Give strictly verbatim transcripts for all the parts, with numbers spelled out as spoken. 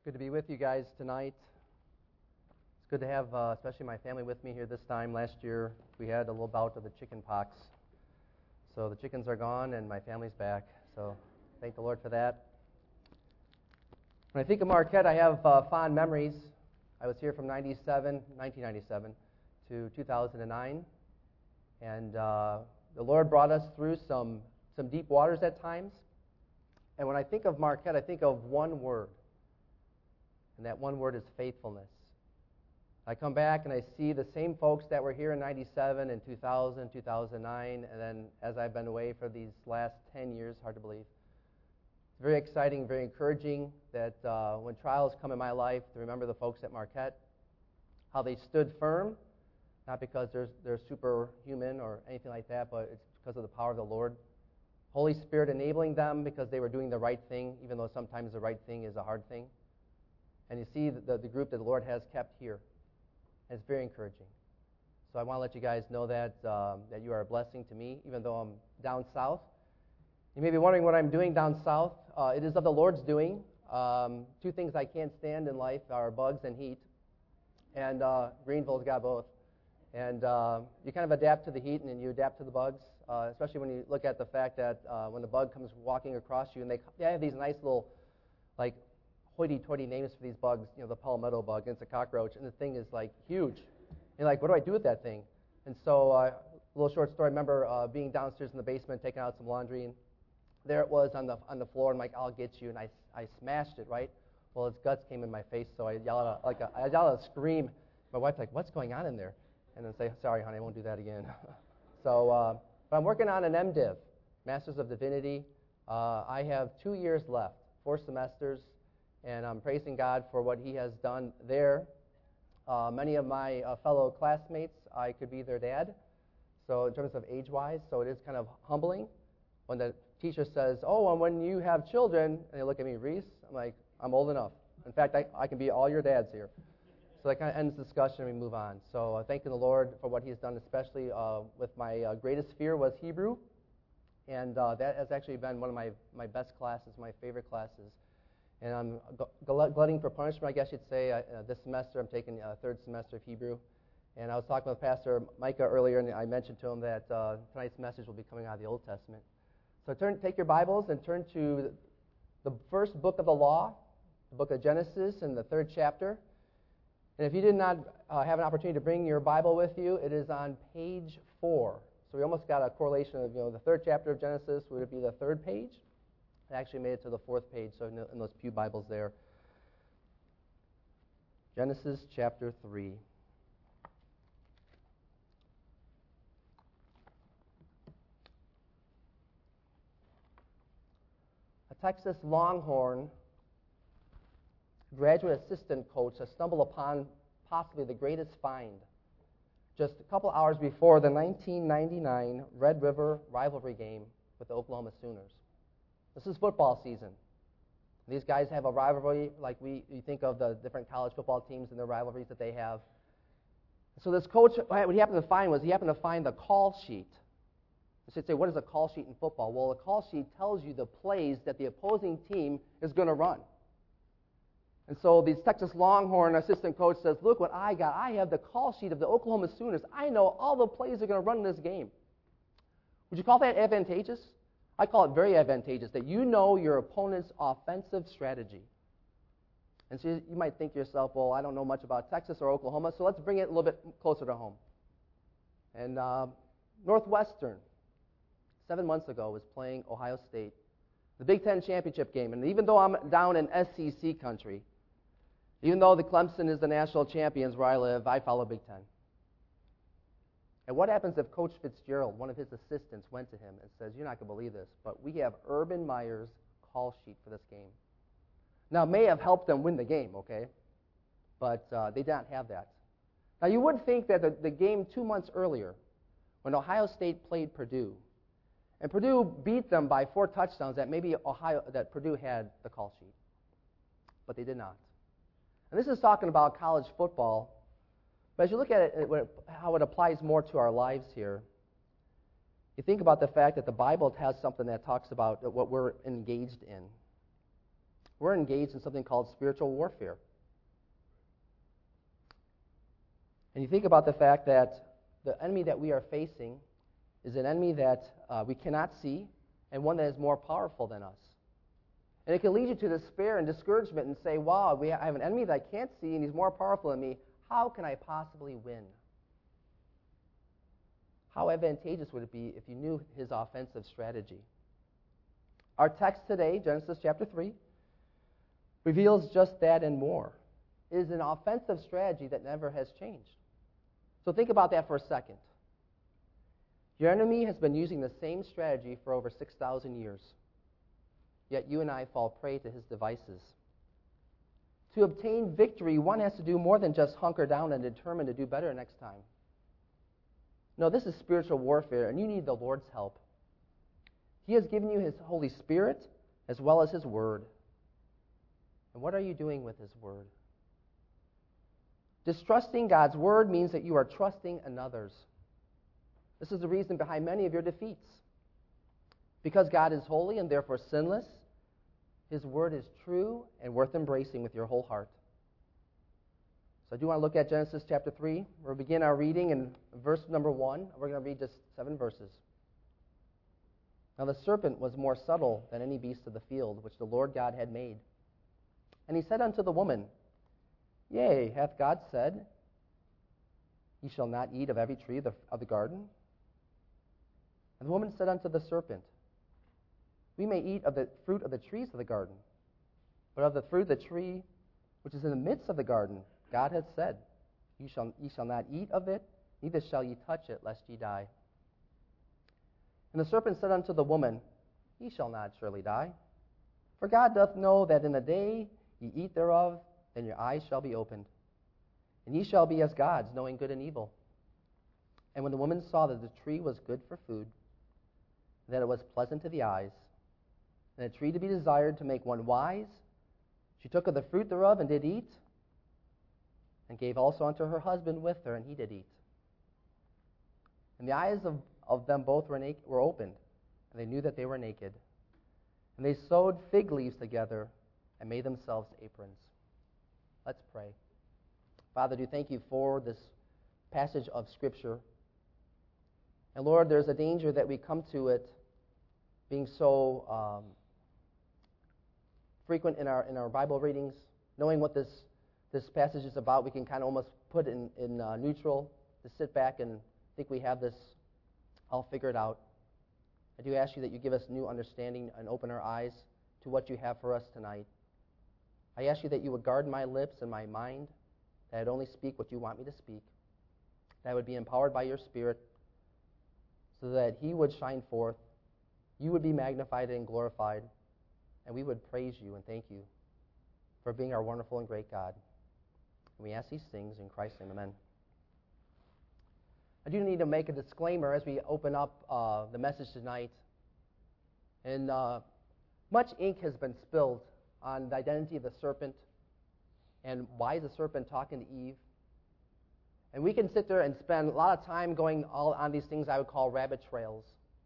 Good to be with you guys tonight. It's good to have, uh, especially my family with me here this time. Last year, we had a little bout of the chicken pox. So the chickens are gone, and my family's back. So thank the Lord for that. When I think of Marquette, I have uh, fond memories. I was here from ninety-seven, nineteen ninety-seven to two thousand nine. And uh, the Lord brought us through some, some deep waters at times. And when I think of Marquette, I think of one word. And that one word is faithfulness. I come back and I see the same folks that were here in ninety-seven and two thousand, two thousand nine, and then as I've been away for these last ten years, hard to believe. It's very exciting, very encouraging that uh, when trials come in my life, to remember the folks at Marquette, how they stood firm, not because they're, they're superhuman or anything like that, but it's because of the power of the Lord. Holy Spirit enabling them because they were doing the right thing, even though sometimes the right thing is a hard thing. And you see the, the group that the Lord has kept here. And it's very encouraging. So I want to let you guys know that um, that you are a blessing to me, even though I'm down south. You may be wondering what I'm doing down south. Uh, it is of the Lord's doing. Um, two things I can't stand in life are bugs and heat. And uh, Greenville's got both. And uh, you kind of adapt to the heat and then you adapt to the bugs, uh, especially when you look at the fact that uh, when the bug comes walking across you, and they, they have these nice little, like, hoity-toity names for these bugs, you know, the palmetto bug, and it's a cockroach, and the thing is, like, huge. And you're like, what do I do with that thing? And so, uh, a little short story, I remember uh, being downstairs in the basement, taking out some laundry, and there it was on the on the floor, and I'm like, I'll get you, and I, I smashed it, right? Well, its guts came in my face, so I yelled out, like a, I yelled out a scream. My wife's like, what's going on in there? And then say, sorry, honey, I won't do that again. so, uh, but I'm working on an MDiv, Masters of Divinity. Uh, I have two years left, four semesters, and I'm praising God for what He has done there. Uh, many of my uh, fellow classmates, I could be their dad, so in terms of age-wise, so it is kind of humbling when the teacher says, oh, and when you have children, and they look at me, Reese, I'm like, I'm old enough. In fact, I, I can be all your dads here. So that kind of ends the discussion and we move on. So uh, thanking the Lord for what He's done, especially uh, with my uh, greatest fear was Hebrew, and uh, that has actually been one of my, my best classes, my favorite classes. And I'm gl- glutting for punishment, I guess you'd say. I, uh, this semester, I'm taking a uh, third semester of Hebrew. And I was talking with Pastor Micah earlier, and I mentioned to him that uh, tonight's message will be coming out of the Old Testament. So turn, take your Bibles and turn to the first book of the law, the book of Genesis, in the third chapter. And if you did not uh, have an opportunity to bring your Bible with you, it is on page four. So we almost got a correlation of, you know, the third chapter of Genesis, would it be the third page? It actually made it to the fourth page, so in those pew Bibles there. Genesis chapter three. A Texas Longhorn graduate assistant coach has stumbled upon possibly the greatest find just a couple hours before the nineteen ninety-nine Red River rivalry game with the Oklahoma Sooners. This is football season. These guys have a rivalry like we you think of the different college football teams and the rivalries that they have. So this coach, what he happened to find was he happened to find the call sheet. You should say, what is a call sheet in football? Well, a call sheet tells you the plays that the opposing team is going to run. And so the Texas Longhorn assistant coach says, look what I got. I have the call sheet of the Oklahoma Sooners. I know all the plays they're going to run in this game. Would you call that advantageous? I call it very advantageous, that you know your opponent's offensive strategy. And so you might think to yourself, well, I don't know much about Texas or Oklahoma, so let's bring it a little bit closer to home. And uh, Northwestern, seven months ago, was playing Ohio State, the Big Ten championship game. And even though I'm down in S E C country, even though the Clemson is the national champions where I live, I follow Big Ten. And what happens if Coach Fitzgerald, one of his assistants, went to him and says, you're not going to believe this, but we have Urban Meyer's call sheet for this game. Now, it may have helped them win the game, okay? But uh, they did not have that. Now, you would think that the, the game two months earlier, when Ohio State played Purdue, and Purdue beat them by four touchdowns, that maybe Ohio, that Purdue had the call sheet. But they did not. And this is talking about college football. But as you look at it, how it applies more to our lives here, you think about the fact that the Bible has something that talks about what we're engaged in. we're engaged in something called spiritual warfare. And you think about the fact that the enemy that we are facing is an enemy that uh, we cannot see and one that is more powerful than us. And it can lead you to despair and discouragement and say, wow, we ha- I have an enemy that I can't see and he's more powerful than me. How can I possibly win? How advantageous would it be if you knew his offensive strategy? Our text today, Genesis chapter three, reveals just that and more. It is an offensive strategy that never has changed. So think about that for a second. Your enemy has been using the same strategy for over six thousand years. Yet you and I fall prey to his devices. To obtain victory, one has to do more than just hunker down and determine to do better next time. No, this is spiritual warfare, and you need the Lord's help. He has given you his Holy Spirit as well as his Word. And what are you doing with his Word? Distrusting God's Word means that you are trusting in others. This is the reason behind many of your defeats. Because God is holy and therefore sinless, his Word is true and worth embracing with your whole heart. So I do want to look at Genesis chapter three. We'll begin our reading in verse number one. We're going to read just seven verses. Now the serpent was more subtle than any beast of the field which the Lord God had made. And he said unto the woman, Yea, hath God said, Ye shall not eat of every tree of the, of the garden? And the woman said unto the serpent, We may eat of the fruit of the trees of the garden, but of the fruit of the tree which is in the midst of the garden, God hath said, Ye shall, ye shall not eat of it, neither shall ye touch it, lest ye die. And the serpent said unto the woman, Ye shall not surely die. For God doth know that in the day ye eat thereof, then your eyes shall be opened, and ye shall be as gods, knowing good and evil. And when the woman saw that the tree was good for food, and that it was pleasant to the eyes, and a tree to be desired to make one wise, she took of the fruit thereof and did eat, and gave also unto her husband with her, and he did eat. And the eyes of, of them both were, na- were opened, and they knew that they were naked. And they sewed fig leaves together and made themselves aprons. Let's pray. Father, do thank you for this passage of Scripture. And Lord, there's a danger that we come to it being so um, frequent in our in our Bible readings, knowing what this this passage is about, we can kind of almost put it in, in uh, neutral, to sit back and think we have this all figured out. I do ask you that you give us new understanding and open our eyes to what you have for us tonight. I ask you that you would guard my lips and my mind, that I'd only speak what you want me to speak, that I would be empowered by your Spirit so that he would shine forth, you would be magnified and glorified, and we would praise you and thank you for being our wonderful and great God. And we ask these things in Christ's name, amen. I do need to make a disclaimer as we open up uh, the message tonight. And uh, much ink has been spilled on the identity of the serpent and why is the serpent talking to Eve. And we can sit there and spend a lot of time going all on these things I would call rabbit trails.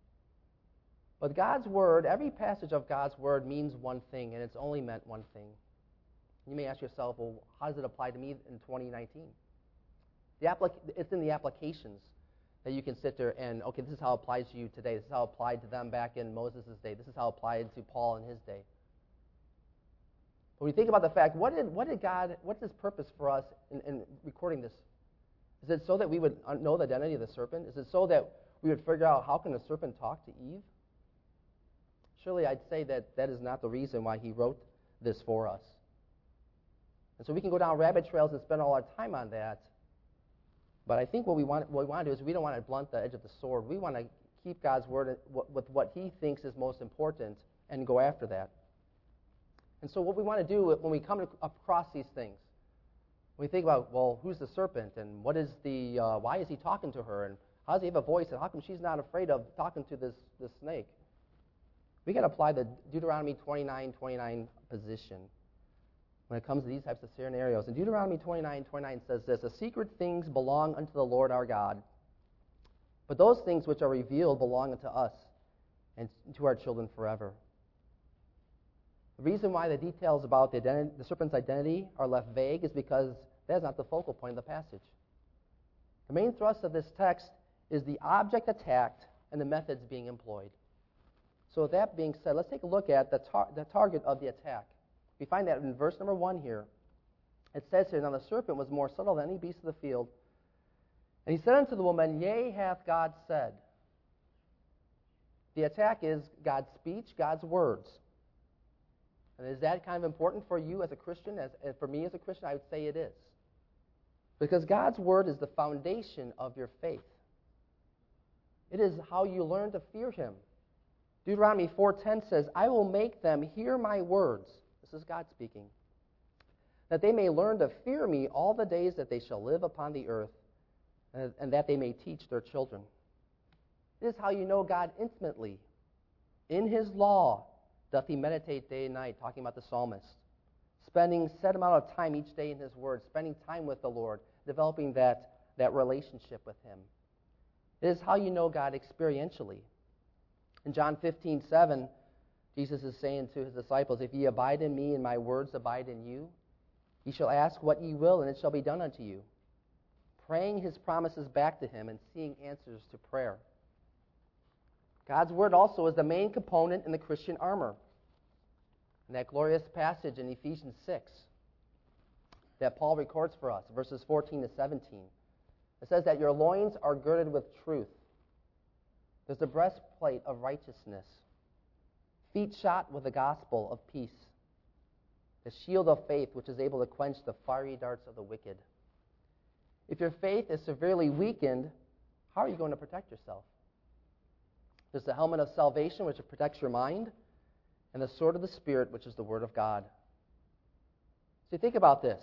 But God's Word, every passage of God's Word means one thing, and it's only meant one thing. You may ask yourself, well, how does it apply to me in twenty nineteen? The applic- it's in the applications that you can sit there and, okay, this is how it applies to you today. This is how it applied to them back in Moses' day. This is how it applied to Paul in his day. But when you think about the fact, what did what did God, what's his purpose for us in, in recording this? Is it so that we would know the identity of the serpent? Is it so that we would figure out how can the serpent talk to Eve? Surely I'd say that that is not the reason why he wrote this for us. And so we can go down rabbit trails and spend all our time on that. But I think what we want, what we want to do is we don't want to blunt the edge of the sword. We want to keep God's Word with what he thinks is most important and go after that. And so what we want to do when we come across these things, when we think about, well, who's the serpent and what is the, uh, why is he talking to her and how does he have a voice and how come she's not afraid of talking to this, this snake? We got to apply the Deuteronomy twenty-nine twenty-nine position when it comes to these types of scenarios. And Deuteronomy twenty-nine twenty-nine says this, The secret things belong unto the Lord our God, but those things which are revealed belong unto us and to our children forever. The reason why the details about the, identi- the serpent's identity are left vague is because that is not the focal point of the passage. The main thrust of this text is the object attacked and the methods being employed. So with that being said, let's take a look at the, tar- the target of the attack. We find that in verse number one here. It says here, "Now the serpent was more subtle than any beast of the field. And he said unto the woman, Yea, hath God said." The attack is God's speech, God's words. And is that kind of important for you as a Christian? As, as for me as a Christian, I would say it is. Because God's word is the foundation of your faith. It is how you learn to fear him. Deuteronomy four ten says, "I will make them hear my words." This is God speaking. "That they may learn to fear me all the days that they shall live upon the earth, and, and that they may teach their children." This is how you know God intimately. In his law doth he meditate day and night, talking about the psalmist. Spending set amount of time each day in his word, spending time with the Lord, developing that, that relationship with him. It is how you know God experientially. In John fifteen seven, Jesus is saying to his disciples, "If ye abide in me and my words abide in you, ye shall ask what ye will, and it shall be done unto you." Praying his promises back to him and seeing answers to prayer. God's word also is the main component in the Christian armor. In that glorious passage in Ephesians six that Paul records for us, verses fourteen to seventeen, it says that your loins are girded with truth. There's the breastplate of righteousness, feet shod with the gospel of peace, the shield of faith which is able to quench the fiery darts of the wicked. If your faith is severely weakened, how are you going to protect yourself? There's the helmet of salvation, which protects your mind, and the sword of the Spirit, which is the Word of God. So think about this,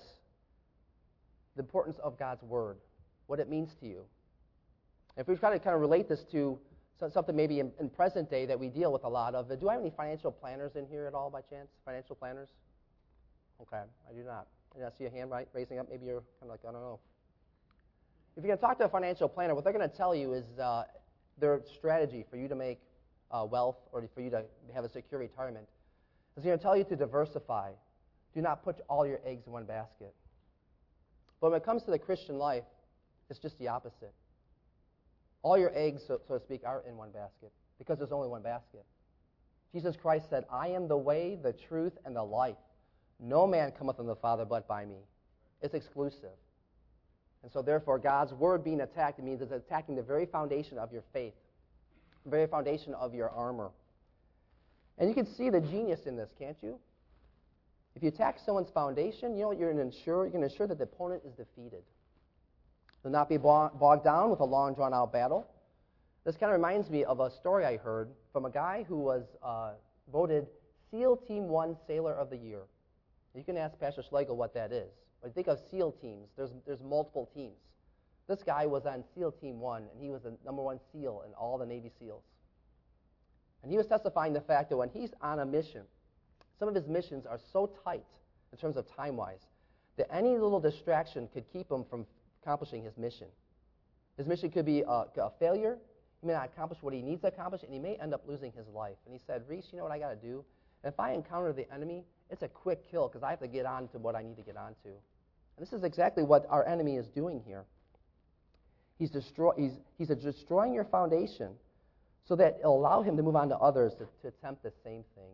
the importance of God's Word, what it means to you. If we try to kind of relate this to something maybe in, in present day that we deal with a lot of, do I have any financial planners in here at all by chance? Financial planners? Okay, I do not. I see a hand right, raising up. Maybe you're kind of like, I don't know. If you're going to talk to a financial planner, what they're going to tell you is uh, their strategy for you to make uh, wealth or for you to have a secure retirement is going to tell you to diversify. Do not put all your eggs in one basket. But when it comes to the Christian life, it's just the opposite. All your eggs, so, so to speak, are in one basket because there's only one basket. Jesus Christ said, "I am the way, the truth, and the life. No man cometh unto the Father but by me." It's exclusive. And so therefore, God's word being attacked, it means it's attacking the very foundation of your faith, the very foundation of your armor. And you can see the genius in this, can't you? If you attack someone's foundation, you know what you're going to ensure? You're going to ensure that the opponent is defeated. They'll not be bogged down with a long, drawn-out battle. This kind of reminds me of a story I heard from a guy who was uh, voted SEAL Team one Sailor of the Year. You can ask Pastor Schlegel what that is. When you think of SEAL teams, there's, there's multiple teams. This guy was on SEAL Team one, and he was the number one SEAL in all the Navy SEALs. And he was testifying the fact that when he's on a mission, some of his missions are so tight in terms of time-wise that any little distraction could keep him from accomplishing his mission. His mission could be a, a failure. He may not accomplish what he needs to accomplish, and he may end up losing his life. And he said, "Reese, you know what I got to do? If I encounter the enemy, it's a quick kill because I have to get on to what I need to get on to." And this is exactly what our enemy is doing here. He's, destroy, he's, he's destroying your foundation so that it'll allow him to move on to others to, to attempt the same thing.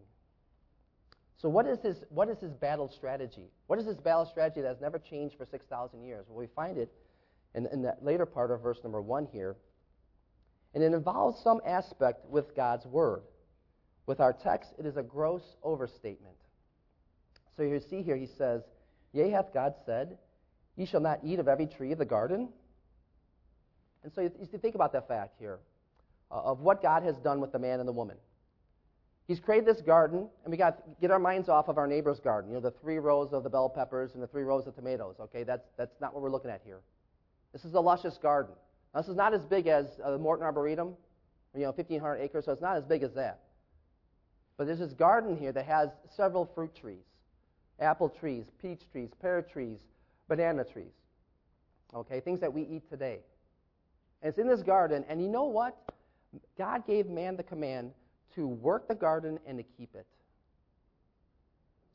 So what is his what is his battle strategy? What is his battle strategy that has never changed for six thousand years? Well, we find it in, in that later part of verse number one here. And it involves some aspect with God's word. With our text, it is a gross overstatement. So you see here, he says, "Yea, hath God said, ye shall not eat of every tree of the garden?" And so you, you think about that fact here uh, of what God has done with the man and the woman. He's created this garden, and we got to get our minds off of our neighbor's garden. You know, the three rows of the bell peppers and the three rows of tomatoes. Okay, that's that's not what we're looking at here. This is a luscious garden. Now, this is not as big as uh, the Morton Arboretum, you know, fifteen hundred acres, so it's not as big as that. But there's this garden here that has several fruit trees, apple trees, peach trees, pear trees, banana trees. Okay, things that we eat today. And it's in this garden, and you know what? God gave man the command to work the garden and to keep it.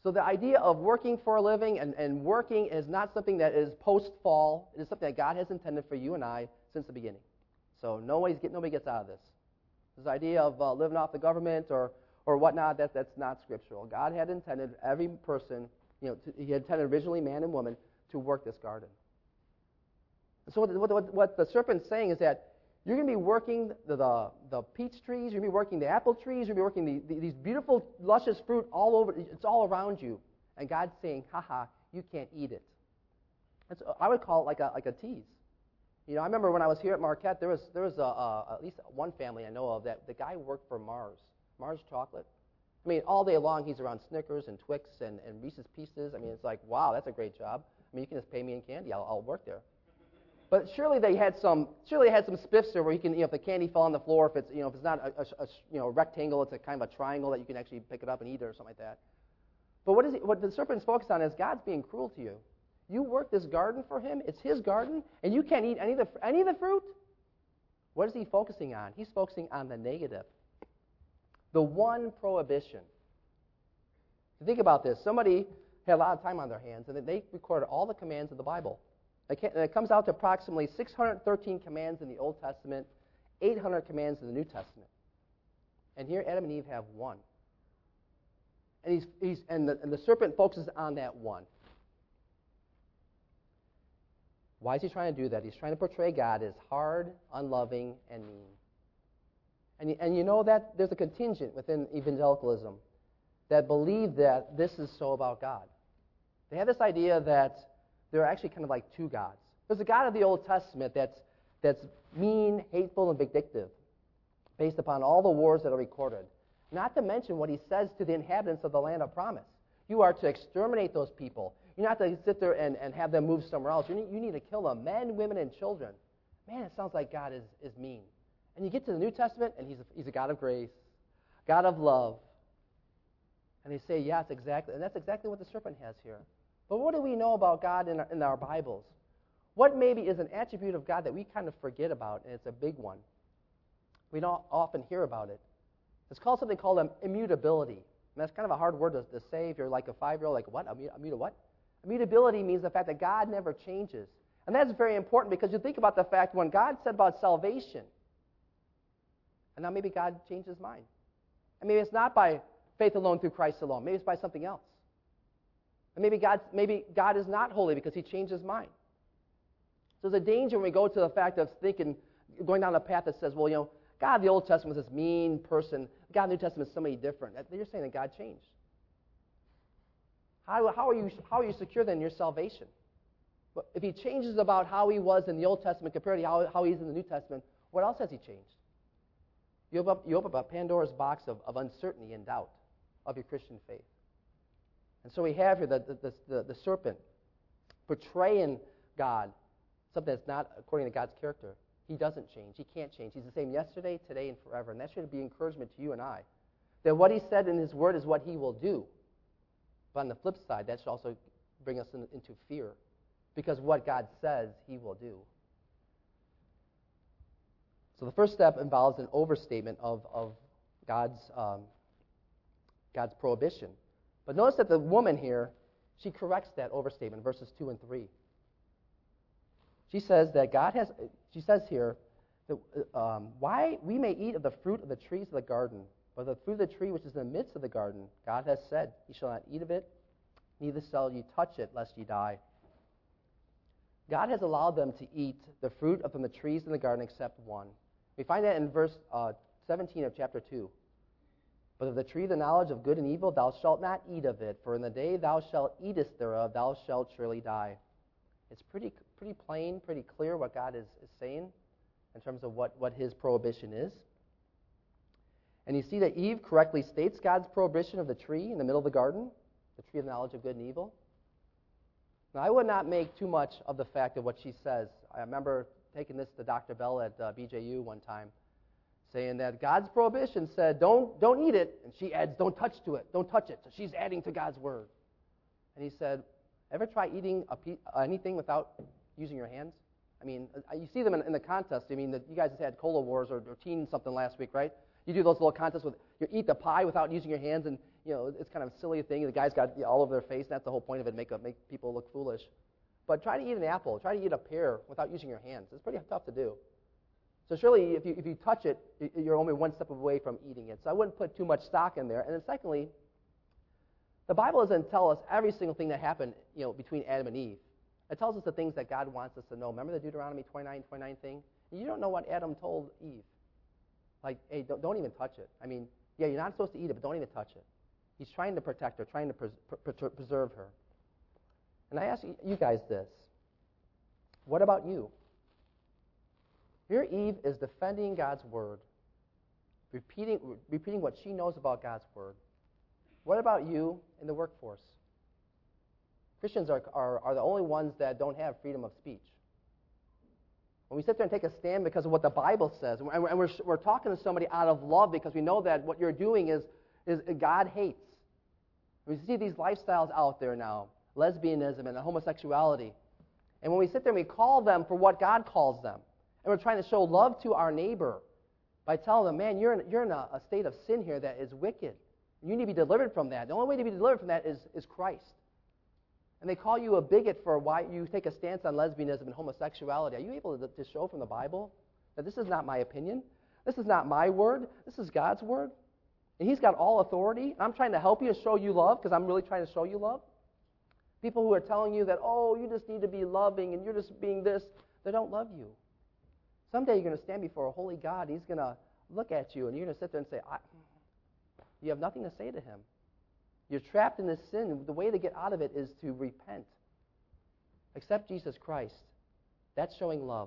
So the idea of working for a living and, and working is not something that is post-fall. It is something that God has intended for you and I since the beginning. So nobody's get, nobody gets out of this. This idea of uh, living off the government or, or whatnot, that, that's not scriptural. God had intended every person, you know, to, he had intended originally man and woman to work this garden. So what, what, what the serpent's saying is that you're going to be working the, the, the peach trees, you're going to be working the apple trees, you're going to be working the, the, these beautiful, luscious fruit all over, it's all around you. And God's saying, haha, you can't eat it. That's, I would call it like a, like a tease. You know, I remember when I was here at Marquette, there was, there was a, a, at least one family I know of that the guy worked for Mars, Mars Chocolate. I mean, all day long he's around Snickers and Twix and, and Reese's Pieces. I mean, it's like, wow, that's a great job. I mean, you can just pay me in candy. I'll, I'll work there. But surely they had some. Surely they had some spiffs there where you can, you know, if the candy fell on the floor, if it's, you know, if it's not a, a, a you know, a rectangle, it's a kind of a triangle that you can actually pick it up and eat it or something like that. But what is it, what the serpent's focused on is God's being cruel to you. You work this garden for him. It's his garden, and you can't eat any of the any of the fruit. What is he focusing on? He's focusing on the negative, the one prohibition. Think about this. Somebody had a lot of time on their hands, and they recorded all the commands of the Bible. It comes out to approximately six hundred thirteen commands in the Old Testament, eight hundred commands in the New Testament. And here Adam and Eve have one. And, he's, he's, and, the, and the serpent focuses on that one. Why is he trying to do that? He's trying to portray God as hard, unloving, and mean. And you, and you know that there's a contingent within evangelicalism that believe that this is so about God. They have this idea that there are actually kind of like two gods. There's a God of the Old Testament that's, that's mean, hateful, and vindictive, based upon all the wars that are recorded. Not to mention what he says to the inhabitants of the land of promise. You are to exterminate those people. You're not to sit there and, and have them move somewhere else. You need, you need to kill them, men, women, and children. Man, it sounds like God is, is mean. And you get to the New Testament, and he's a, he's a God of grace, God of love. And they say, yes, exactly. And that's exactly what the serpent has here. But what do we know about God in our, in our Bibles? What maybe is an attribute of God that we kind of forget about, and it's a big one? We don't often hear about it. It's called something called immutability. And that's kind of a hard word to, to say if you're like a five-year-old, like, what? Immuta what? Immutability means the fact that God never changes. And that's very important because you think about the fact when God said about salvation, and now maybe God changed his mind. And maybe it's not by faith alone through Christ alone. Maybe it's by something else. And maybe God, maybe God is not holy because he changed his mind. So there's a danger when we go to the fact of thinking, going down a path that says, well, you know, God of the Old Testament was this mean person. God of the New Testament is somebody different. You're saying that God changed. How, how, are you, how are you secure then in your salvation? But if he changes about how he was in the Old Testament compared to how, how he is in the New Testament, what else has he changed? You open up, you open up Pandora's box of, of uncertainty and doubt of your Christian faith. And so we have here the, the, the, the serpent portraying God, something that's not according to God's character. He doesn't change. He can't change. He's the same yesterday, today, and forever. And that should be encouragement to you and I. That what he said in his word is what he will do. But on the flip side, that should also bring us in, into fear. Because what God says, he will do. So the first step involves an overstatement of, of God's, um, God's prohibition. But notice that the woman here, she corrects that overstatement, verses two and three. She says that God has, she says here, that, um, why we may eat of the fruit of the trees of the garden, but the fruit of the tree which is in the midst of the garden, God has said, ye shall not eat of it, neither shall ye touch it, lest ye die. God has allowed them to eat the fruit from the trees in the garden except one. We find that in verse uh, seventeen of chapter two. But of the tree of the knowledge of good and evil thou shalt not eat of it, for in the day thou shalt eatest thereof thou shalt surely die. It's pretty pretty plain, pretty clear what God is, is saying in terms of what, what his prohibition is. And you see that Eve correctly states God's prohibition of the tree in the middle of the garden, the tree of the knowledge of good and evil. Now, I would not make too much of the fact of what she says. I remember taking this to Doctor Bell at uh, B J U one time, saying that God's prohibition said, don't, don't eat it, and she adds, don't touch to it, don't touch it. So she's adding to God's word. And he said, ever try eating a pe- anything without using your hands? I mean, you see them in, in the contest. I mean, the, you guys had Cola Wars or, or Teen something last week, right? You do those little contests with, you eat the pie without using your hands, and you know, it's kind of a silly thing. The guy's got all over their face. That's the whole point of it, make, a, make people look foolish. But try to eat an apple. Try to eat a pear without using your hands. It's pretty tough to do. So surely, if you, if you touch it, you're only one step away from eating it. So I wouldn't put too much stock in there. And then secondly, the Bible doesn't tell us every single thing that happened, you know, between Adam and Eve. It tells us the things that God wants us to know. Remember the Deuteronomy twenty-nine twenty-nine thing? You don't know what Adam told Eve. Like, hey, don't, don't even touch it. I mean, yeah, you're not supposed to eat it, but don't even touch it. He's trying to protect her, trying to pres- pre- preserve her. And I ask you guys this. What about you? Here Eve is defending God's word, repeating, repeating what she knows about God's word. What about you in the workforce? Christians are, are, are the only ones that don't have freedom of speech. When we sit there and take a stand because of what the Bible says, and we're, and we're, we're talking to somebody out of love because we know that what you're doing is, is God hates. We see these lifestyles out there now, lesbianism and homosexuality. And when we sit there and we call them for what God calls them, and we're trying to show love to our neighbor by telling them, man, you're in, you're in a, a state of sin here that is wicked. You need to be delivered from that. The only way to be delivered from that is, is Christ. And they call you a bigot for why you take a stance on lesbianism and homosexuality. Are you able to, to show from the Bible that this is not my opinion? This is not my word. This is God's word. And He's got all authority. I'm trying to help you to show you love because I'm really trying to show you love. People who are telling you that, oh, you just need to be loving and you're just being this, they don't love you. Someday you're going to stand before a holy God. He's going to look at you and you're going to sit there and say, I, you have nothing to say to Him. You're trapped in this sin. The way to get out of it is to repent. Accept Jesus Christ. That's showing love.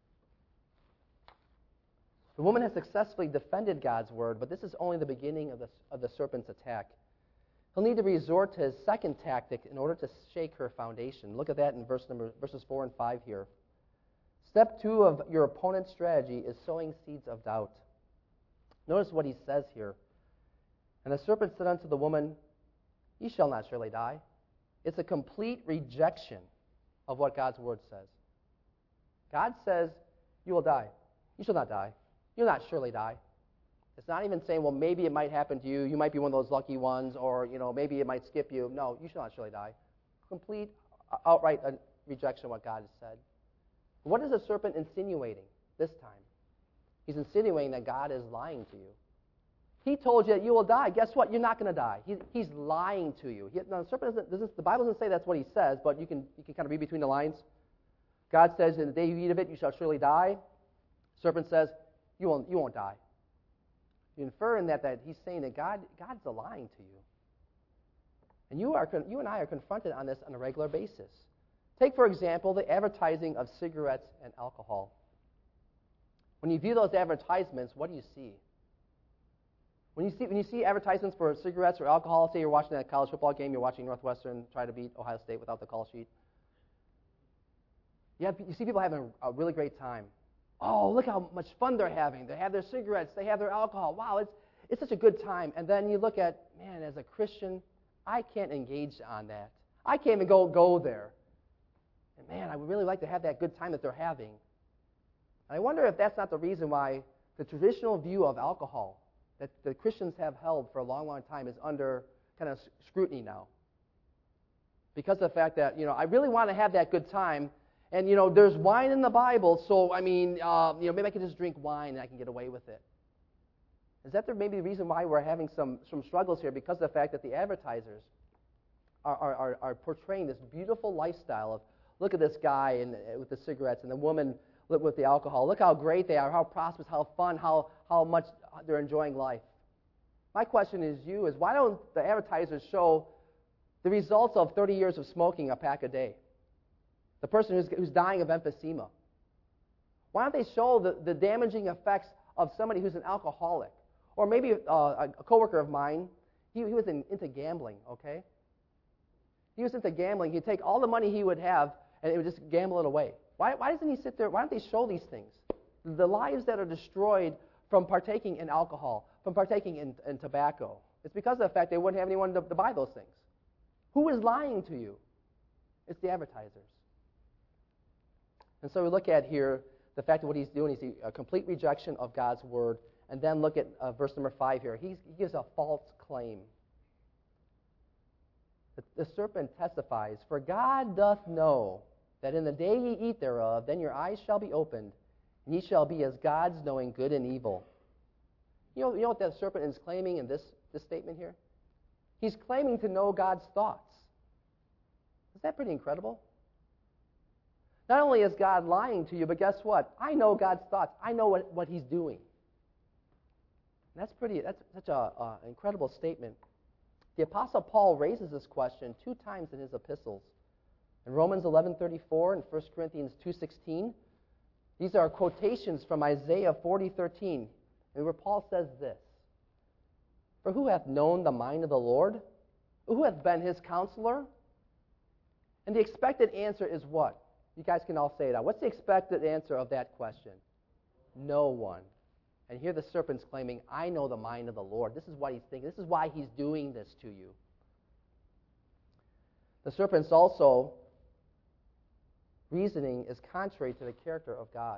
The woman has successfully defended God's word, but this is only the beginning of the, of the serpent's attack. He'll need to resort to his second tactic in order to shake her foundation. Look at that in verse number, verses four and five here. Step two of your opponent's strategy is sowing seeds of doubt. Notice what he says here. And the serpent said unto the woman, Ye shall not surely die. It's a complete rejection of what God's word says. God says, you will die. You shall not die. You'll not surely die. It's not even saying, well, maybe it might happen to you. You might be one of those lucky ones, or, you know, maybe it might skip you. No, you shall not surely die. Complete, outright rejection of what God has said. What is the serpent insinuating this time? He's insinuating that God is lying to you. He told you that you will die. Guess what? You're not going to die. He, he's lying to you. He, now, the serpent doesn't, doesn't, the Bible doesn't say that's what he says, but you can, you can kind of read between the lines. God says, in the day you eat of it, you shall surely die. The serpent says, you won't, you won't die. You infer in that that he's saying that God, God's lying to you. And you, are, you and I are confronted on this on a regular basis. Take, for example, the advertising of cigarettes and alcohol. When you view those advertisements, what do you see? When you see when you see advertisements for cigarettes or alcohol, say you're watching a college football game, you're watching Northwestern try to beat Ohio State without the call sheet. You, have, you see people having a, a really great time. Oh, look how much fun they're having. They have their cigarettes, they have their alcohol. Wow, it's it's such a good time. And then you look at, man, as a Christian, I can't engage on that. I can't even go go there. And man, I would really like to have that good time that they're having. And I wonder if that's not the reason why the traditional view of alcohol that the Christians have held for a long, long time is under kind of scrutiny now. Because of the fact that, you know, I really want to have that good time, and, you know, there's wine in the Bible, so, I mean, uh, you know, maybe I can just drink wine and I can get away with it. Is that the, maybe the reason why we're having some, some struggles here? Because of the fact that the advertisers are, are, are, are portraying this beautiful lifestyle of, look at this guy and, uh, with the cigarettes and the woman with the alcohol. Look how great they are, how prosperous, how fun, how, how much they're enjoying life. My question is you is why don't the advertisers show the results of thirty years of smoking a pack a day? The person who's, who's dying of emphysema. Why don't they show the, the damaging effects of somebody who's an alcoholic? Or maybe uh, a, a coworker of mine, he, he was in, into gambling, okay? He was into gambling. He'd take all the money he would have and he would just gamble it away. Why, why doesn't he sit there? Why don't they show these things? The lives that are destroyed from partaking in alcohol, from partaking in, in tobacco. It's because of the fact they wouldn't have anyone to, to buy those things. Who is lying to you? It's the advertisers. And so we look at here the fact that what he's doing is a complete rejection of God's word. And then look at uh, verse number five here. He's, he gives a false claim. the serpent testifies, "For God doth know that in the day ye eat thereof, then your eyes shall be opened, and ye shall be as gods, knowing good and evil." You know, you know what the serpent is claiming in this, this statement here? He's claiming to know God's thoughts. Is that pretty incredible? Not only is God lying to you, but guess what? I know God's thoughts. I know what, what he's doing. And that's pretty. That's such an incredible statement. The Apostle Paul raises this question two times in his epistles. In Romans eleven thirty-four and First Corinthians two sixteen, these are quotations from Isaiah forty thirteen, where Paul says this: "For who hath known the mind of the Lord? Who hath been his counselor?" And the expected answer is what? You guys can all say it out. What's the expected answer of that question? No one. And here the serpent's claiming, I know the mind of the Lord. This is what he's thinking. This is why he's doing this to you. The serpent's also reasoning is contrary to the character of God.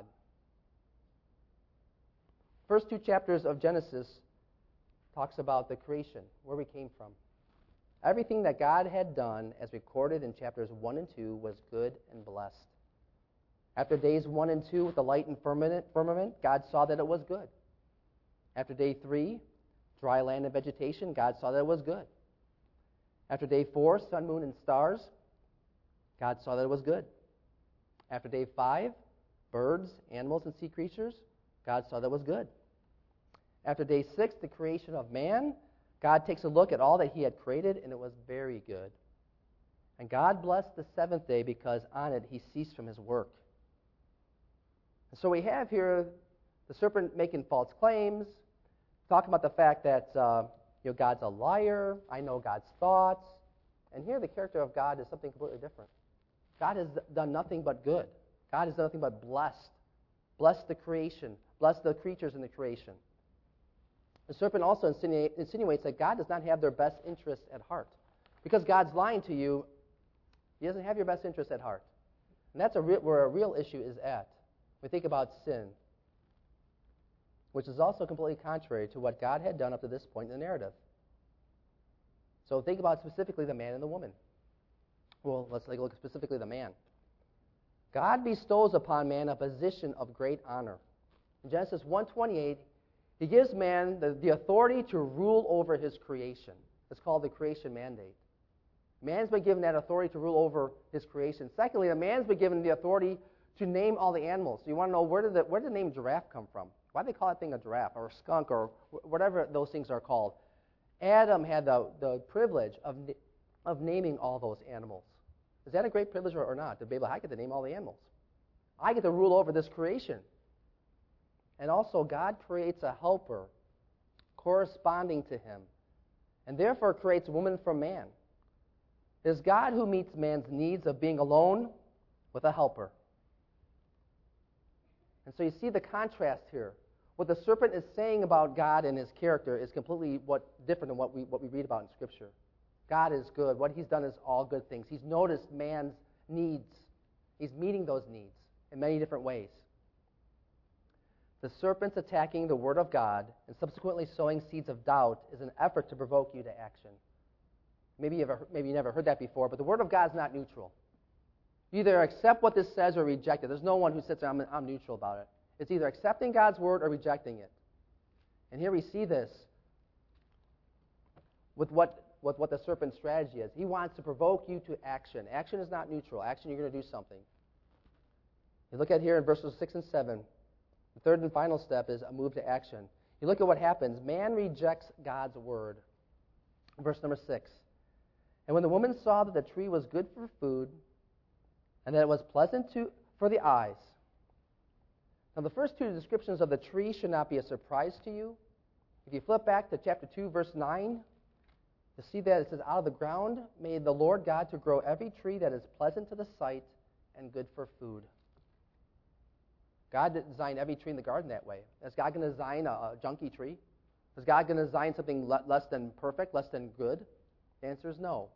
First two chapters of Genesis talks about the creation, where we came from. Everything that God had done, as recorded in chapters one and two, was good and blessed. After days one and two with the light and firmament, firmament, God saw that it was good. After day three, dry land and vegetation, God saw that it was good. After day four, sun, moon, and stars, God saw that it was good. After day five, birds, animals, and sea creatures, God saw that it was good. After day six, the creation of man, God takes a look at all that he had created, and it was very good. And God blessed the seventh day because on it he ceased from his work. And so we have here the serpent making false claims, talking about the fact that uh, you know, God's a liar, I know God's thoughts. And here the character of God is something completely different. God has done nothing but good. God has done nothing but blessed. Blessed the creation. Blessed the creatures in the creation. The serpent also insinuate, insinuates that God does not have their best interests at heart. Because God's lying to you, he doesn't have your best interests at heart. And that's a re- where a real issue is at. We think about sin, which is also completely contrary to what God had done up to this point in the narrative. So think about specifically the man and the woman. Well, let's take a look at specifically the man. God bestows upon man a position of great honor. In Genesis one twenty-eight, he gives man the, the authority to rule over his creation. It's called the creation mandate. Man's been given that authority to rule over his creation. Secondly, a man's been given the authority to name all the animals. So you want to know, where did the, where did the name giraffe come from? Why do they call that thing a giraffe or a skunk or whatever those things are called? Adam had the, the privilege of, of naming all those animals. Is that a great privilege or, or not? To be able, I get to name all the animals. I get to rule over this creation. And also, God creates a helper corresponding to him, and therefore creates woman from man. It is God who meets man's needs of being alone with a helper. And so you see the contrast here. What the serpent is saying about God and his character is completely what different than what we, what we read about in Scripture. God is good. What he's done is all good things. He's noticed man's needs. He's meeting those needs in many different ways. The serpent's attacking the Word of God and subsequently sowing seeds of doubt is an effort to provoke you to action. Maybe, you've ever, maybe you never heard that before, but the Word of God is not neutral. You either accept what this says or reject it. There's no one who sits there, I'm, I'm neutral about it. It's either accepting God's Word or rejecting it. And here we see this with what, with what the serpent's strategy is. He wants to provoke you to action. Action is not neutral. Action, you're going to do something. You look at here in verses six and seven. The third and final step is a move to action. You look at what happens. Man rejects God's word. Verse number six. And when the woman saw that the tree was good for food, and that it was pleasant to for the eyes. Now the first two descriptions of the tree should not be a surprise to you. If you flip back to chapter two, verse nine, you see that it says, out of the ground made the Lord God to grow every tree that is pleasant to the sight and good for food. God didn't design every tree in the garden that way. Is God going to design a, a junky tree? Is God going to design something le- less than perfect, less than good? The answer is no.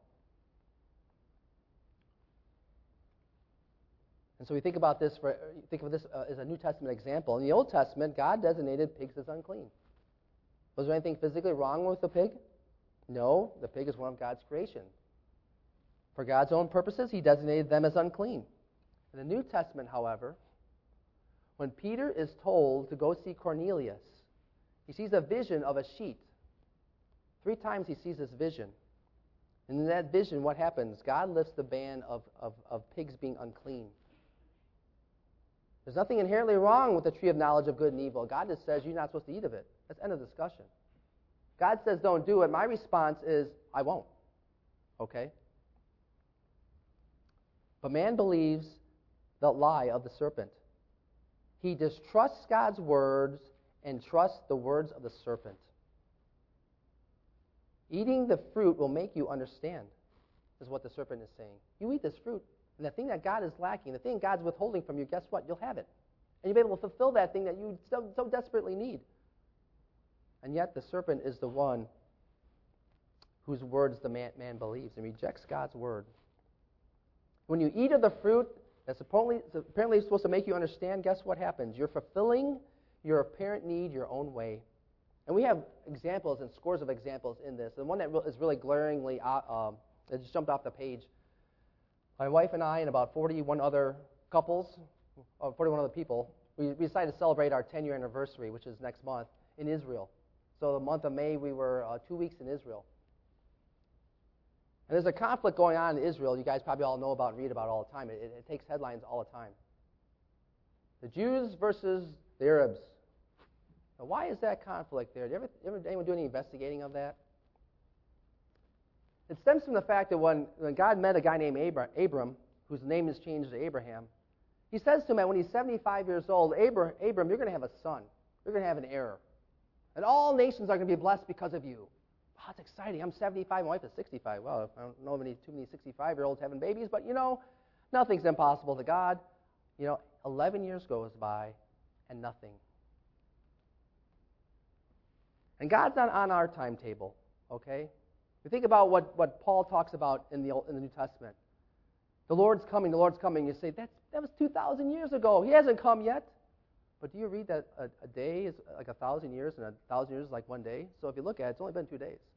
And so we think about this, for, think of this uh, as a New Testament example. In the Old Testament, God designated pigs as unclean. Was there anything physically wrong with the pig? No, the pig is one of God's creation. For God's own purposes, he designated them as unclean. In the New Testament, however, when Peter is told to go see Cornelius, he sees a vision of a sheet. Three times he sees this vision. And in that vision, what happens? God lifts the ban of, of, of pigs being unclean. There's nothing inherently wrong with the tree of knowledge of good and evil. God just says you're not supposed to eat of it. That's the end of the discussion. God says don't do it. My response is, I won't. Okay? But man believes the lie of the serpent. He distrusts God's words and trusts the words of the serpent. Eating the fruit will make you understand, is what the serpent is saying. You eat this fruit, and the thing that God is lacking, the thing God's withholding from you, guess what? You'll have it. And you'll be able to fulfill that thing that you so, so desperately need. And yet the serpent is the one whose words the man, man believes and rejects God's word. When you eat of the fruit that's apparently, apparently supposed to make you understand, guess what happens? You're fulfilling your apparent need your own way. And we have examples and scores of examples in this. The one that re- is really glaringly, uh, um, it just jumped off the page. My wife and I and about forty-one other couples, or forty-one other people, we, we decided to celebrate our ten-year anniversary, which is next month, in Israel. So the month of May, we were uh, two weeks in Israel. And there's a conflict going on in Israel you guys probably all know about and read about all the time. It, it, it takes headlines all the time. The Jews versus the Arabs. Now, why is that conflict there? Did ever, ever anyone do any investigating of that? It stems from the fact that when, when God met a guy named Abram, Abram, whose name is changed to Abraham, he says to him when he's seventy-five years old, Abram, Abram, you're going to have a son. You're going to have an heir. And all nations are going to be blessed because of you. Wow, that's exciting. I'm seventy-five. My wife is sixty-five. Well, I don't know of any, too many sixty-five-year-olds having babies, but, you know, nothing's impossible to God. You know, eleven years goes by and nothing. And God's not on our timetable, okay? You think about what, what Paul talks about in the, in the New Testament. The Lord's coming, the Lord's coming. You say, That's, that was two thousand years ago. He hasn't come yet. But do you read that a, a day is like a thousand years and a thousand years is like one day? So if you look at it, it's only been two days.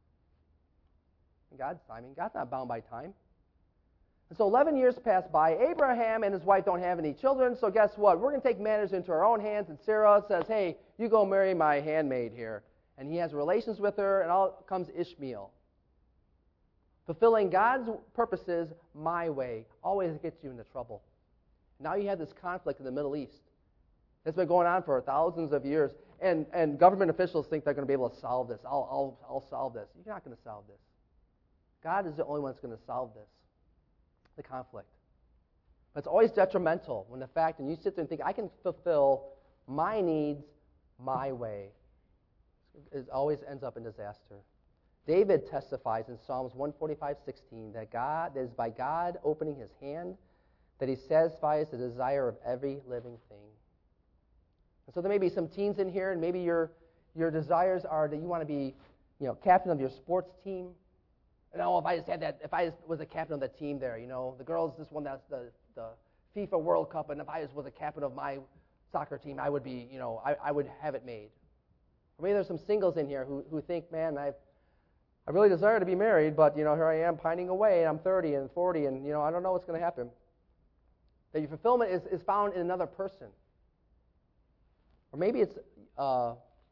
And God's timing. God's not bound by time. And so eleven years pass by. Abraham and his wife don't have any children, so guess what? We're going to take matters into our own hands. And Sarah says, hey, you go marry my handmaid here. And he has relations with her, and out comes Ishmael. Fulfilling God's purposes my way always gets you into trouble. Now you have this conflict in the Middle East that's been going on for thousands of years, and, and government officials think they're going to be able to solve this. I'll, I'll, I'll solve this. You're not going to solve this. God is the only one that's going to solve this, the conflict. But it's always detrimental when the fact, and you sit there and think, I can fulfill my needs my way. It always ends up in disaster. David testifies in Psalms one forty-five, sixteen that God that is by God opening his hand that he satisfies the desire of every living thing. And so there may be some teens in here, and maybe your your desires are that you want to be, you know, captain of your sports team. And oh, if I just had that, if I just was a captain of the team there, you know, the girls just won that the the FIFA World Cup, and if I just was a captain of my soccer team, I would be, you know, I, I would have it made. Or maybe there's some singles in here who, who think, man, I I really desire to be married, but, you know, here I am pining away, and I'm thirty and forty, and, you know, I don't know what's going to happen. That your fulfillment is, is found in another person. Or maybe it's, uh,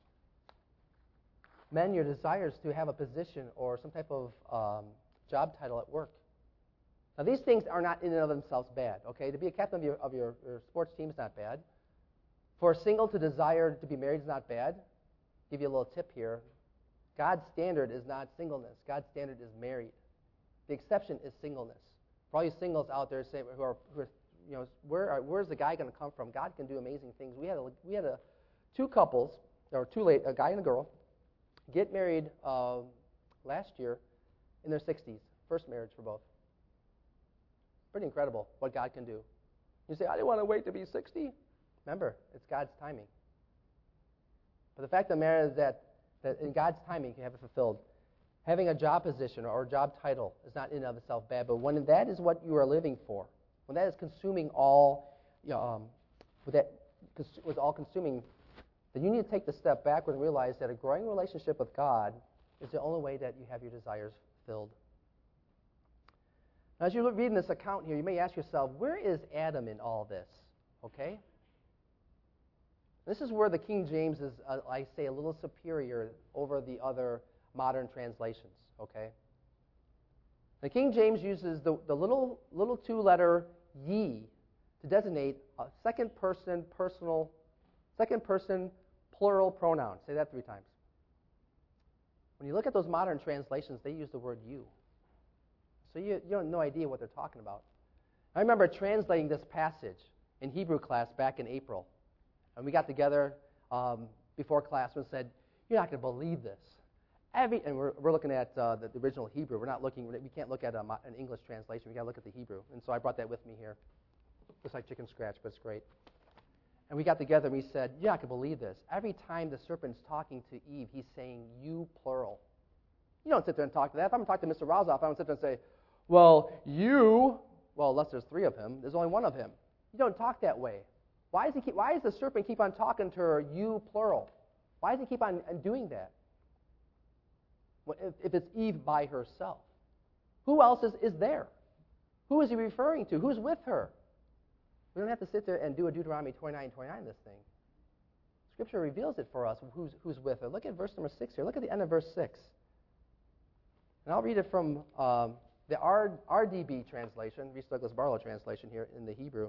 men, your desires to have a position or some type of um, job title at work. Now, these things are not in and of themselves bad, okay? To be a captain of your, of your, your sports team is not bad. For a single to desire to be married is not bad. Give you a little tip here. God's standard is not singleness. God's standard is married. The exception is singleness. For all you singles out there say, who are, who are you know, where are, where's the guy going to come from? God can do amazing things. We had a, we had a two couples, or two late, a guy and a girl, get married uh, last year in their sixties. First marriage for both. Pretty incredible what God can do. You say, I didn't want to wait to be sixty. Remember, it's God's timing. But the fact of the matter is that, that in God's timing, you can have it fulfilled. Having a job position or a job title is not in and of itself bad, but when that is what you are living for, when that is consuming all, you know, um, with that was all consuming, then you need to take the step backward and realize that a growing relationship with God is the only way that you have your desires filled. Now, as you're reading this account here, you may ask yourself, where is Adam in all this? Okay? This is where the King James is, uh, I say, a little superior over the other modern translations. Okay? The King James uses the, the little, little two-letter ye to designate a second-person personal, second-person plural pronoun. Say that three times. When you look at those modern translations, they use the word you. So you, you have no idea what they're talking about. I remember translating this passage in Hebrew class back in April. And we got together um, before class and said, you're not going to believe this. Every, and we're, we're looking at uh, the, the original Hebrew. We're not looking, we can't look at a, an English translation. We've got to look at the Hebrew. And so I brought that with me here. Looks like chicken scratch, but it's great. And we got together and we said, you're not going to believe this. Every time the serpent's talking to Eve, he's saying you plural. You don't sit there and talk to that. If I'm going to talk to Mister Rozoff, I don't sit there and say, well, you, well, unless there's three of him, there's only one of him. You don't talk that way. Why does he keep, why does the serpent keep on talking to her, you plural? Why does he keep on doing that? Well, if, if it's Eve by herself. Who else is, is there? Who is he referring to? Who's with her? We don't have to sit there and do a Deuteronomy twenty-nine twenty-nine this thing. Scripture reveals it for us, who's, who's with her. Look at verse number six here. Look at the end of verse six. And I'll read it from um, the R, RDB translation, Reese Douglas Barlow translation here in the Hebrew.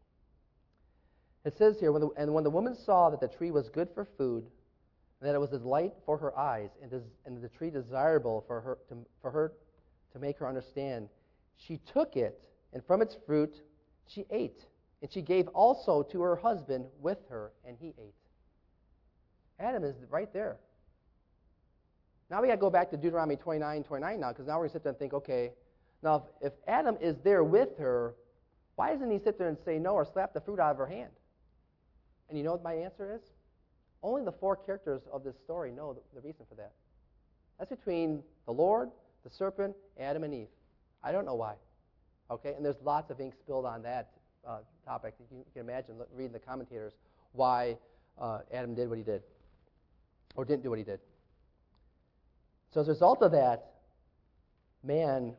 It says here, when the, and when the woman saw that the tree was good for food, and that it was a delight for her eyes, and, des, and the tree desirable for her, to, for her to make her understand, she took it, and from its fruit she ate. And she gave also to her husband with her, and he ate. Adam is right there. Now we got to go back to Deuteronomy twenty-nine twenty-nine now, because now we're going to sit there and think, okay, now if, if Adam is there with her, why doesn't he sit there and say no or slap the fruit out of her hand? And you know what my answer is? Only the four characters of this story know the, the reason for that. That's between the Lord, the serpent, Adam, and Eve. I don't know why. Okay, and there's lots of ink spilled on that uh, topic. You can, you can imagine look, reading the commentators why uh, Adam did what he did, or didn't do what he did. So as a result of that, man,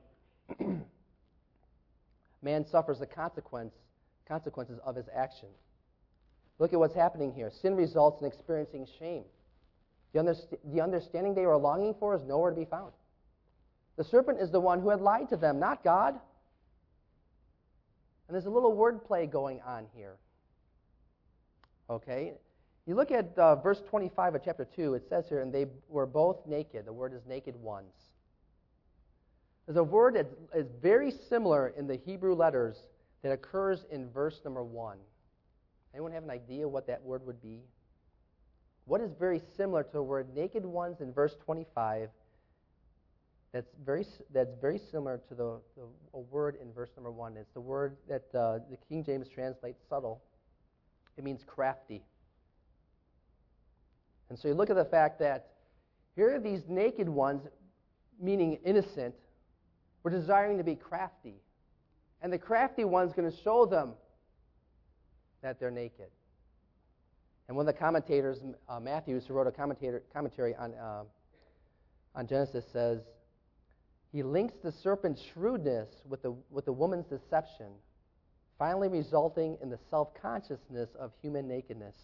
man suffers the consequence, consequences of his action. Look at what's happening here. Sin results in experiencing shame. The, underst- the understanding they were longing for is nowhere to be found. The serpent is the one who had lied to them, not God. And there's a little wordplay going on here. Okay? You look at uh, verse twenty-five of chapter two, it says here, and they were both naked. The word is naked ones. There's a word that is very similar in the Hebrew letters that occurs in verse number one. Anyone have an idea what that word would be? What is very similar to the word naked ones in verse twenty-five that's very, that's very similar to the, the a word in verse number one? It's the word that uh, the King James translates subtle. It means crafty. And so you look at the fact that here are these naked ones, meaning innocent, were desiring to be crafty. And the crafty one's going to show them that they're naked. And one of the commentators, uh, Matthews, who wrote a commentator, commentary on, uh, on Genesis, says, he links the serpent's shrewdness with the, with the woman's deception, finally resulting in the self-consciousness of human nakedness.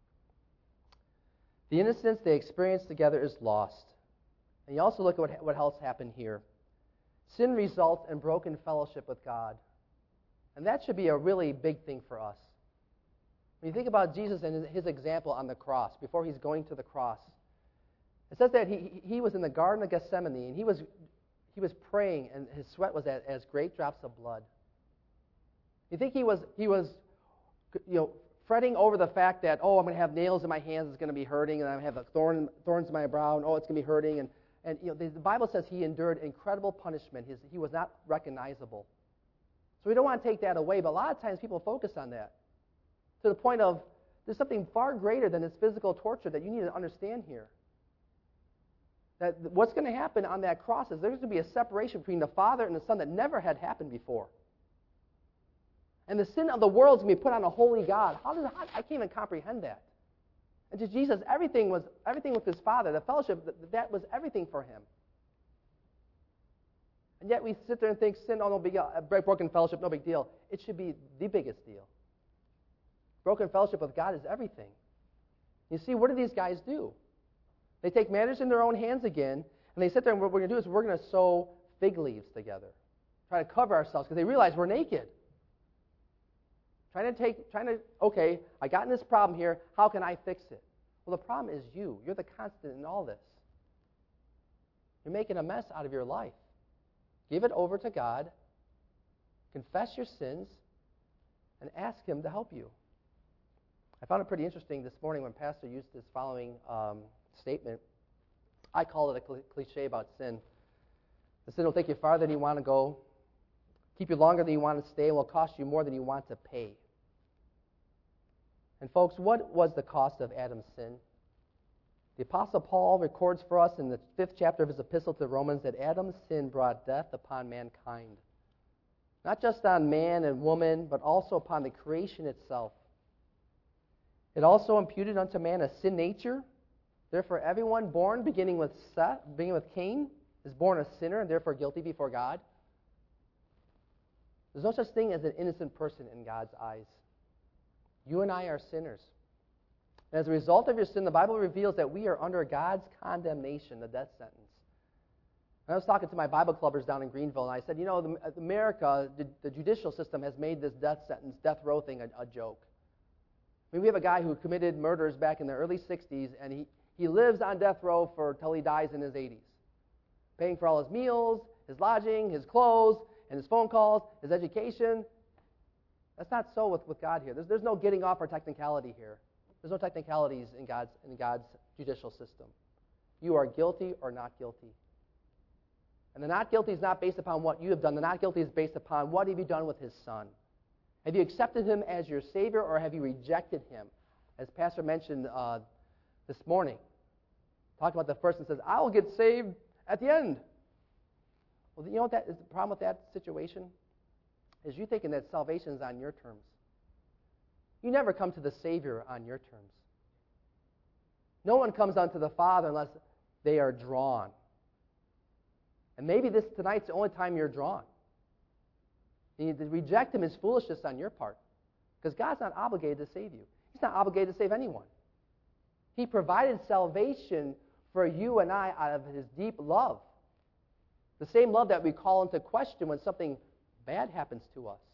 The innocence they experience together is lost. And you also look at what, what else happened here. Sin results in broken fellowship with God. And that should be a really big thing for us. When you think about Jesus and his example on the cross, before he's going to the cross, it says that he, he was in the Garden of Gethsemane, and he was, he was praying, and his sweat was as, as great drops of blood. You think he was, he was you know, fretting over the fact that, oh, I'm going to have nails in my hands, it's going to be hurting, and I'm going to have a thorn, thorns in my brow, and oh, it's going to be hurting. And, and you know, the, the Bible says he endured incredible punishment. His, he was not recognizable. So we don't want to take that away, but a lot of times people focus on that to the point of there's something far greater than this physical torture that you need to understand here. That what's going to happen on that cross is there's going to be a separation between the Father and the Son that never had happened before. And the sin of the world is going to be put on a holy God. How does how, I can't even comprehend that. And to Jesus, everything was everything with his Father. The fellowship, that, that was everything for him. And yet we sit there and think sin, oh, no big deal. Broken fellowship, no big deal. It should be the biggest deal. Broken fellowship with God is everything. You see, what do these guys do? They take matters in their own hands again, and they sit there and what we're going to do is we're going to sew fig leaves together. Try to cover ourselves because they realize we're naked. Trying to take, trying to, okay, I got in this problem here. How can I fix it? Well, the problem is you. You're the constant in all this. You're making a mess out of your life. Give it over to God. Confess your sins and ask Him to help you. I found it pretty interesting this morning when Pastor used this following um, statement. I call it a cl- cliche about sin. The sin will take you farther than you want to go, keep you longer than you want to stay, and will cost you more than you want to pay. And folks, what was the cost of Adam's sin? The Apostle Paul records for us in the fifth chapter of his epistle to Romans that Adam's sin brought death upon mankind. Not just on man and woman, but also upon the creation itself. It also imputed unto man a sin nature. Therefore, everyone born beginning with Seth, beginning with Cain, is born a sinner and therefore guilty before God. There's no such thing as an innocent person in God's eyes. You and I are sinners. And as a result of your sin, the Bible reveals that we are under God's condemnation, the death sentence. And I was talking to my Bible clubbers down in Greenville, and I said, you know, the, America, the, the judicial system has made this death sentence, death row thing a, a joke. I mean, we have a guy who committed murders back in the early sixties, and he, he lives on death row for until he dies in his eighties, paying for all his meals, his lodging, his clothes, and his phone calls, his education. That's not so with, with God here. There's, there's no getting off or technicality here. There's no technicalities in God's, in God's judicial system. You are guilty or not guilty. And the not guilty is not based upon what you have done. The not guilty is based upon what have you done with His Son. Have you accepted Him as your Savior, or have you rejected Him? As Pastor mentioned uh, this morning, talking about the person says, I will get saved at the end. Well, you know what that is the problem with that situation? Is you thinking that salvation is on your terms. You never come to the Savior on your terms. No one comes unto the Father unless they are drawn. And maybe this tonight's the only time you're drawn. And to reject Him is foolishness on your part, because God's not obligated to save you. He's not obligated to save anyone. He provided salvation for you and I out of His deep love. The same love that we call into question when something bad happens to us.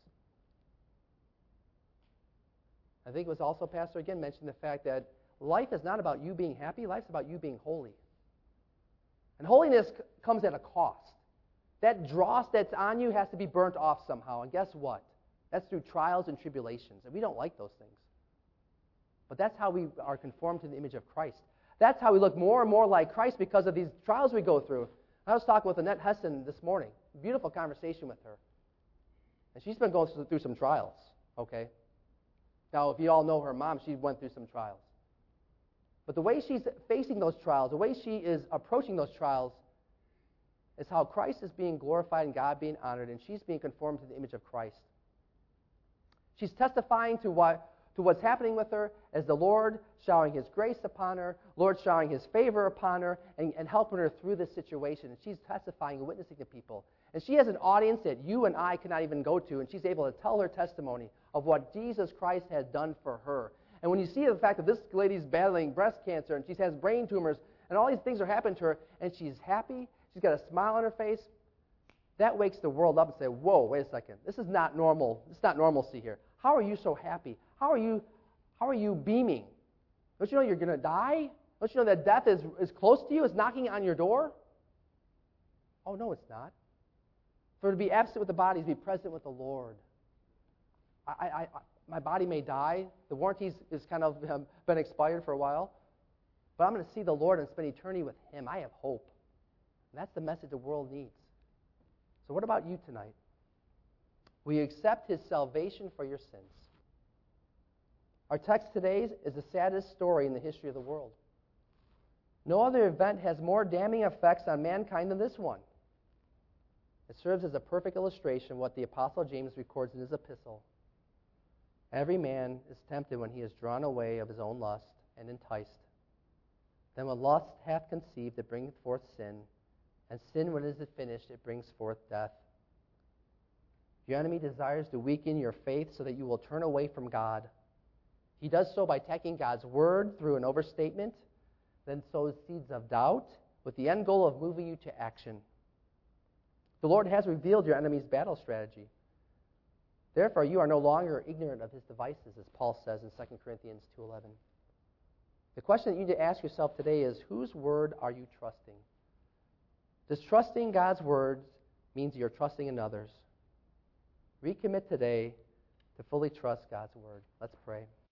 I think it was also, Pastor again mentioned the fact that life is not about you being happy, life's about you being holy. And holiness c- comes at a cost. That dross that's on you has to be burnt off somehow. And guess what? That's through trials and tribulations. And we don't like those things. But that's how we are conformed to the image of Christ. That's how we look more and more like Christ because of these trials we go through. I was talking with Annette Hessen this morning. Beautiful conversation with her. And she's been going through some trials, okay? Now, if you all know her mom, she went through some trials. But the way she's facing those trials, the way she is approaching those trials, is how Christ is being glorified and God being honored, and she's being conformed to the image of Christ. She's testifying to what to what's happening with her as the Lord showering His grace upon her, Lord showering His favor upon her, and, and helping her through this situation. And she's testifying and witnessing to people. And she has an audience that you and I cannot even go to, and she's able to tell her testimony of what Jesus Christ has done for her. And when you see the fact that this lady's battling breast cancer, and she has brain tumors, and all these things are happening to her, and she's happy, she's got a smile on her face, that wakes the world up and say, whoa, wait a second, this is not normal. This is not normalcy here. How are you so happy? How are you, how are you beaming? Don't you know you're going to die? Don't you know that death is, is close to you, is knocking on your door? Oh, no, it's not. For to be absent with the body is to be present with the Lord. I, I, I, my body may die. The warranty is kind of um, been expired for a while. But I'm going to see the Lord and spend eternity with Him. I have hope. And that's the message the world needs. So what about you tonight? Will you accept His salvation for your sins? Our text today is the saddest story in the history of the world. No other event has more damning effects on mankind than this one. It serves as a perfect illustration of what the Apostle James records in his epistle. Every man is tempted when he is drawn away of his own lust and enticed. Then when lust hath conceived, it bringeth forth sin, And sin, when it is finished, it brings forth death. Your enemy desires to weaken your faith so that you will turn away from God. He does so by attacking God's word through an overstatement, then sows seeds of doubt with the end goal of moving you to action. The Lord has revealed your enemy's battle strategy. Therefore, you are no longer ignorant of his devices, as Paul says in Second Corinthians two eleven. The question that you need to ask yourself today is, whose word are you trusting? Does trusting God's words means you're trusting in others? Recommit today to fully trust God's word. Let's pray.